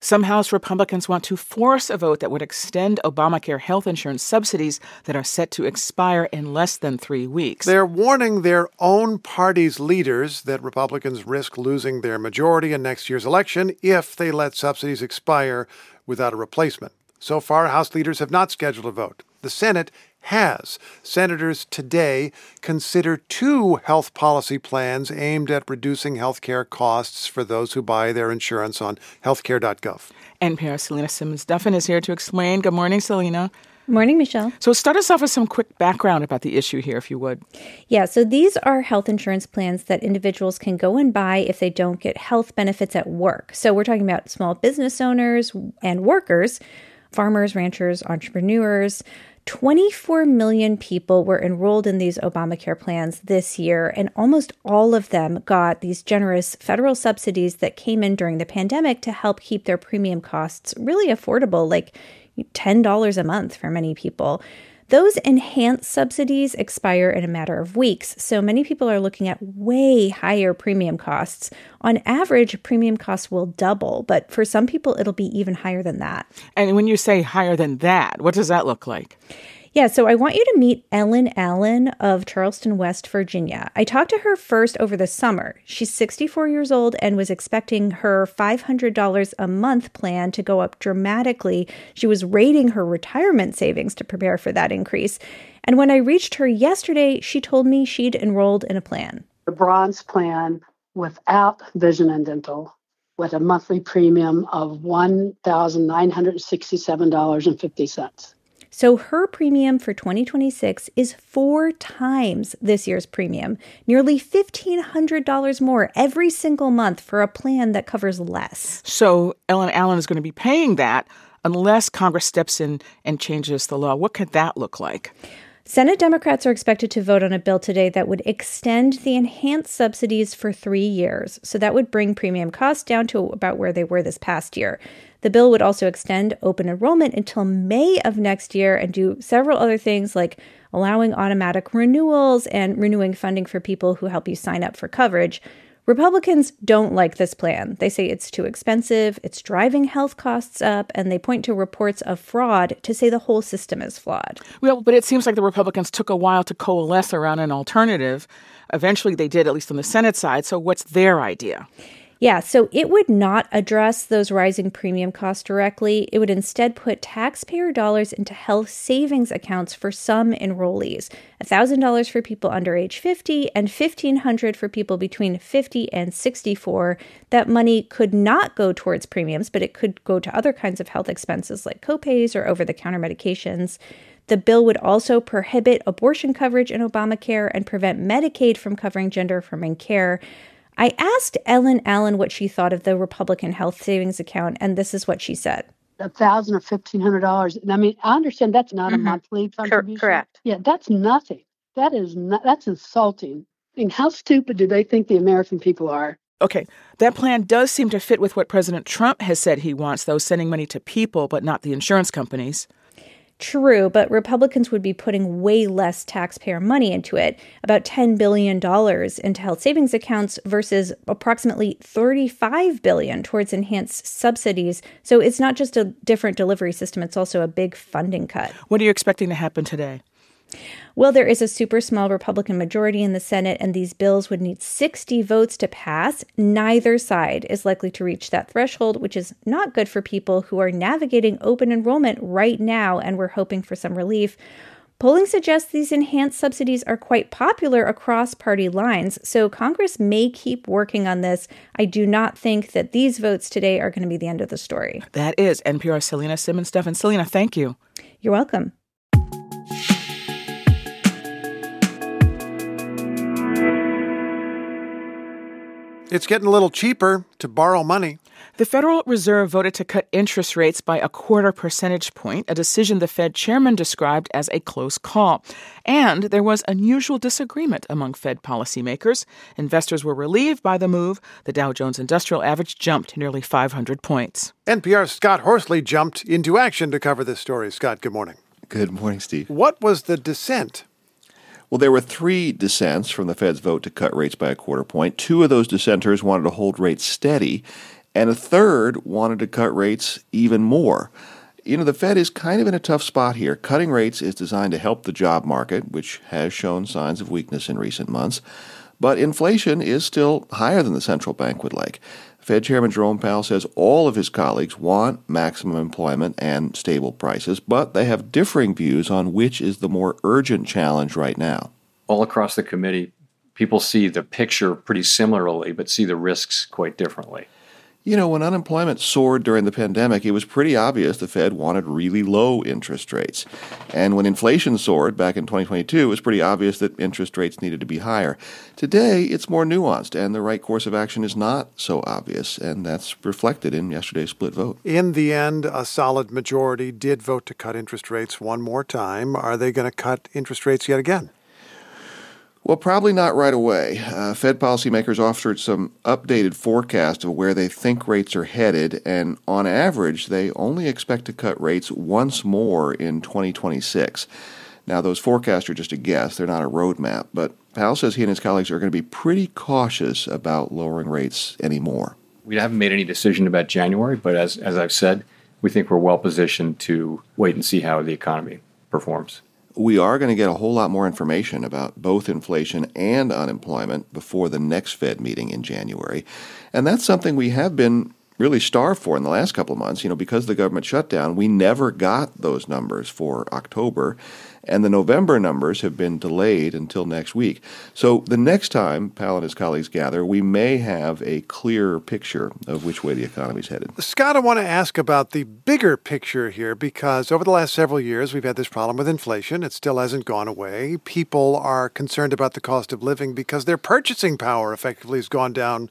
Some House Republicans want to force a vote that would extend Obamacare health insurance subsidies that are set to expire in less than 3 weeks. They're warning their own party's leaders that Republicans risk losing their majority in next year's election if they let subsidies expire without a replacement. So far, House leaders have not scheduled a vote. The Senate has. Senators today consider 2 health policy plans aimed at reducing health care costs for those who buy their insurance on healthcare.gov. NPR's Selena Simmons-Duffin is here to explain. Good morning, Selena. Morning, Michelle. So start us off with some quick background about the issue here, if you would. Yeah, so these are health insurance plans that individuals can go and buy if they don't get health benefits at work. So we're talking about small business owners and workers, farmers, ranchers, entrepreneurs. 24 million people were enrolled in these Obamacare plans this year, and almost all of them got these generous federal subsidies that came in during the pandemic to help keep their premium costs really affordable, like $10 a month for many people. Those enhanced subsidies expire in a matter of weeks, so many people are looking at way higher premium costs. On average, premium costs will double, but for some people, it'll be even higher than that. And when you say higher than that, what does that look like? Yeah, so I want you to meet Ellen Allen of Charleston, West Virginia. I talked to her first over the summer. She's 64 years old and was expecting her $500 a month plan to go up dramatically. She was rating her retirement savings to prepare for that increase. And when I reached her yesterday, she told me she'd enrolled in a plan. The bronze plan without vision and dental with a monthly premium of $1,967.50. So her premium for 2026 is 4 times this year's premium, nearly $1,500 more every single month for a plan that covers less. So Ellen Allen is going to be paying that unless Congress steps in and changes the law. What could that look like? Senate Democrats are expected to vote on a bill today that would extend the enhanced subsidies for 3 years. So that would bring premium costs down to about where they were this past year. The bill would also extend open enrollment until May of next year and do several other things like allowing automatic renewals and renewing funding for people who help you sign up for coverage. Republicans don't like this plan. They say it's too expensive, it's driving health costs up, and they point to reports of fraud to say the whole system is flawed. Well, but it seems like the Republicans took a while to coalesce around an alternative. Eventually they did, at least on the Senate side. So what's their idea? Yeah, so it would not address those rising premium costs directly. It would instead put taxpayer dollars into health savings accounts for some enrollees. $1,000 for people under age 50 and $1,500 for people between 50 and 64. That money could not go towards premiums, but it could go to other kinds of health expenses like copays or over-the-counter medications. The bill would also prohibit abortion coverage in Obamacare and prevent Medicaid from covering gender-affirming care. I asked Ellen Allen what she thought of the Republican health savings account, and this is what she said. $1,000 or $1,500. I mean, I understand that's not a monthly contribution. Correct. Yeah, that's nothing. That's insulting. I mean, how stupid do they think the American people are? Okay, that plan does seem to fit with what President Trump has said he wants, though, sending money to people, but not the insurance companies. True, but Republicans would be putting way less taxpayer money into it, about $10 billion into health savings accounts versus approximately $35 billion towards enhanced subsidies. So it's not just a different delivery system, it's also a big funding cut. What are you expecting to happen today? Well, there is a super small Republican majority in the Senate, and these bills would need 60 votes to pass. Neither side is likely to reach that threshold, which is not good for people who are navigating open enrollment right now, and we're hoping for some relief. Polling suggests these enhanced subsidies are quite popular across party lines, so Congress may keep working on this. I do not think that these votes today are going to be the end of the story. That is NPR's Selena Simmons-Duffin. Selena, thank you. You're welcome. It's getting a little cheaper to borrow money. The Federal Reserve voted to cut interest rates by a 0.25 percentage point, a decision the Fed chairman described as a close call. And there was unusual disagreement among Fed policymakers. Investors were relieved by the move. The Dow Jones Industrial Average jumped nearly 500 points. NPR's Scott Horsley jumped into action to cover this story. Scott, good morning. Good morning, Steve. What was the dissent? Well, there were 3 dissents from the Fed's vote to cut rates by a 0.25 point. 2 of those dissenters wanted to hold rates steady, and a third wanted to cut rates even more. The Fed is kind of in a tough spot here. Cutting rates is designed to help the job market, which has shown signs of weakness in recent months. But inflation is still higher than the central bank would like. Fed Chairman Jerome Powell says all of his colleagues want maximum employment and stable prices, but they have differing views on which is the more urgent challenge right now. All across the committee, people see the picture pretty similarly, but see the risks quite differently. When unemployment soared during the pandemic, it was pretty obvious the Fed wanted really low interest rates. And when inflation soared back in 2022, it was pretty obvious that interest rates needed to be higher. Today, it's more nuanced, and the right course of action is not so obvious, and that's reflected in yesterday's split vote. In the end, a solid majority did vote to cut interest rates one more time. Are they going to cut interest rates yet again? Well, probably not right away. Fed policymakers offered some updated forecast of where they think rates are headed, and on average, they only expect to cut rates once more in 2026. Now, those forecasts are just a guess. They're not a roadmap, but Powell says he and his colleagues are going to be pretty cautious about lowering rates anymore. We haven't made any decision about January, but as I've said, we think we're well positioned to wait and see how the economy performs. We are going to get a whole lot more information about both inflation and unemployment before the next Fed meeting in January. And that's something we have been really starved for in the last couple of months. Because of the government shutdown, we never got those numbers for October, and the November numbers have been delayed until next week. So the next time Powell and his colleagues gather, we may have a clearer picture of which way the economy's headed. Scott, I want to ask about the bigger picture here, because over the last several years, we've had this problem with inflation. It still hasn't gone away. People are concerned about the cost of living because their purchasing power effectively has gone down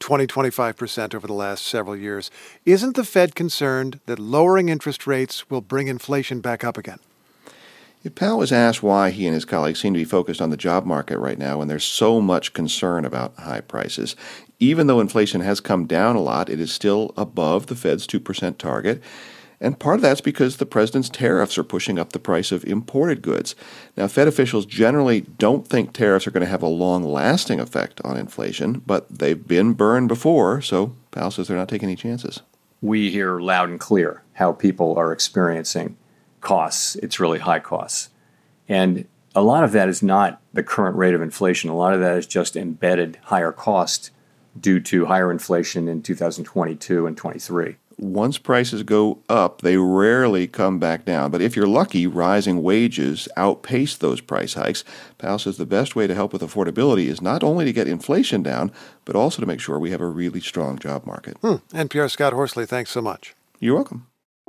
25% over the last several years. Isn't the Fed concerned that lowering interest rates will bring inflation back up again? Powell was asked why he and his colleagues seem to be focused on the job market right now when there's so much concern about high prices. Even though inflation has come down a lot, it is still above the Fed's 2% target. And part of that's because the president's tariffs are pushing up the price of imported goods. Now, Fed officials generally don't think tariffs are going to have a long-lasting effect on inflation, but they've been burned before, so Powell says they're not taking any chances. We hear loud and clear how people are experiencing costs. It's really high costs. And a lot of that is not the current rate of inflation. A lot of that is just embedded higher cost due to higher inflation in 2022 and 23. Once prices go up, they rarely come back down. But if you're lucky, rising wages outpace those price hikes. Powell says the best way to help with affordability is not only to get inflation down, but also to make sure we have a really strong job market. NPR Scott Horsley, thanks so much. You're welcome.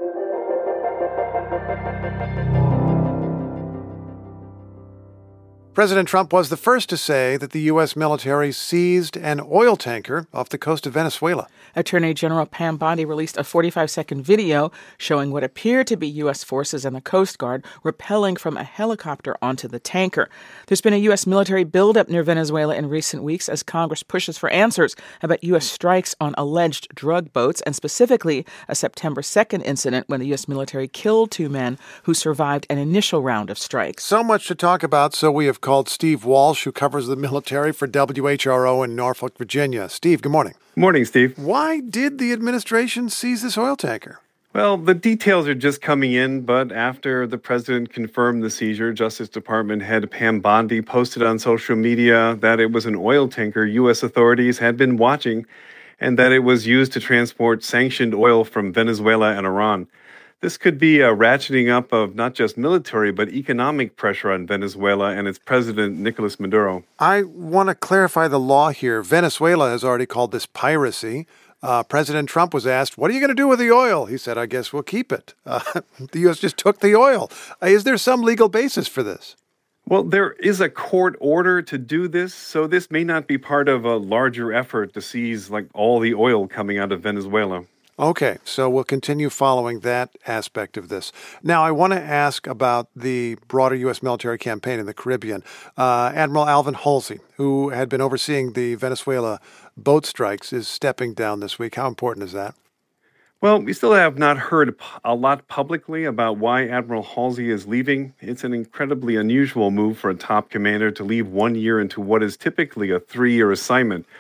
President Trump was the first to say that the U.S. military seized an oil tanker off the coast of Venezuela. Attorney General Pam Bondi released a 45-second video showing what appeared to be U.S. forces and the Coast Guard rappelling from a helicopter onto the tanker. There's been a U.S. military buildup near Venezuela in recent weeks as Congress pushes for answers about U.S. strikes on alleged drug boats, and specifically a September 2nd incident when the U.S. military killed two men who survived an initial round of strikes. So much to talk about, so we have called Steve Walsh, who covers the military for WHRO in Norfolk, Virginia. Steve, good morning. Morning, Steve. Why did the administration seize this oil tanker? Well, the details are just coming in, but after the president confirmed the seizure, Justice Department head Pam Bondi posted on social media that it was an oil tanker U.S. authorities had been watching and that it was used to transport sanctioned oil from Venezuela and Iran. This could be a ratcheting up of not just military, but economic pressure on Venezuela and its president, Nicolas Maduro. I want to clarify the law here. Venezuela has already called this piracy. President Trump was asked, what are you going to do with the oil? He said, I guess we'll keep it. The U.S. just took the oil. Is there some legal basis for this? Well, there is a court order to do this, so this may not be part of a larger effort to seize all the oil coming out of Venezuela. Okay, so we'll continue following that aspect of this. Now, I want to ask about the broader U.S. military campaign in the Caribbean. Admiral Alvin Halsey, who had been overseeing the Venezuela boat strikes, is stepping down this week. How important is that? Well, we still have not heard a lot publicly about why Admiral Halsey is leaving. It's an incredibly unusual move for a top commander to leave 1 year into what is typically a 3-year assignment.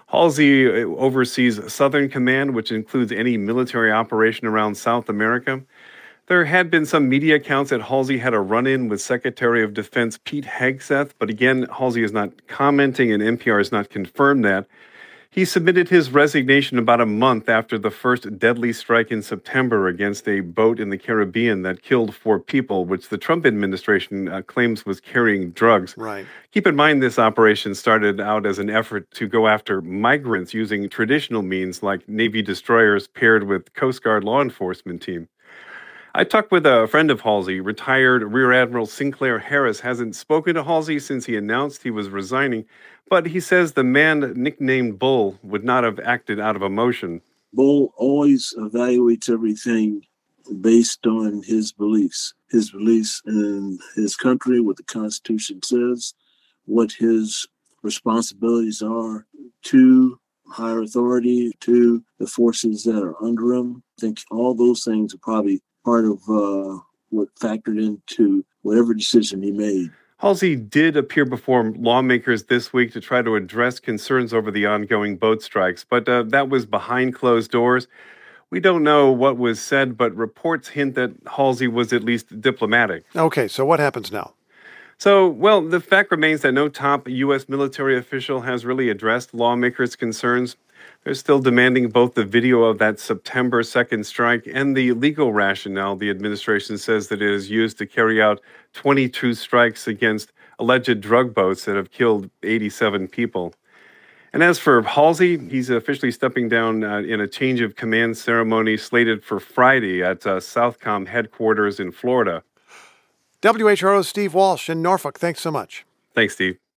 Halsey oversees Southern Command, which includes any military operation around South America. There had been some media accounts that Halsey had a run-in with Secretary of Defense Pete Hegseth, but again, Halsey is not commenting and NPR has not confirmed that. He submitted his resignation about a month after the first deadly strike in September against a boat in the Caribbean that killed 4 people, which the Trump administration claims was carrying drugs. Right. Keep in mind, this operation started out as an effort to go after migrants using traditional means like Navy destroyers paired with Coast Guard law enforcement team. I talked with a friend of Halsey. Retired Rear Admiral Sinclair Harris hasn't spoken to Halsey since he announced he was resigning, but he says the man nicknamed Bull would not have acted out of emotion. Bull always evaluates everything based on his beliefs in his country, what the Constitution says, what his responsibilities are to higher authority, to the forces that are under him. I think all those things are probably part of what factored into whatever decision he made. Halsey did appear before lawmakers this week to try to address concerns over the ongoing boat strikes, but that was behind closed doors. We don't know what was said, but reports hint that Halsey was at least diplomatic. Okay, so what happens now? So, well, the fact remains that no top U.S. military official has really addressed lawmakers' concerns. They're still demanding both the video of that September 2nd strike and the legal rationale the administration says that it has used to carry out 22 strikes against alleged drug boats that have killed 87 people. And as for Halsey, he's officially stepping down in a change of command ceremony slated for Friday at Southcom headquarters in Florida. WHRO's Steve Walsh in Norfolk. Thanks so much. Thanks, Steve.